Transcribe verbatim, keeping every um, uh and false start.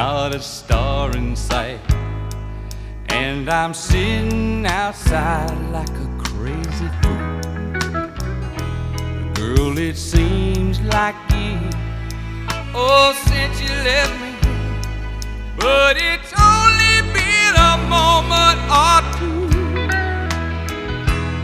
not a star in sight. And I'm sitting outside like a crazy fool. Girl, it seems like years, oh, since you left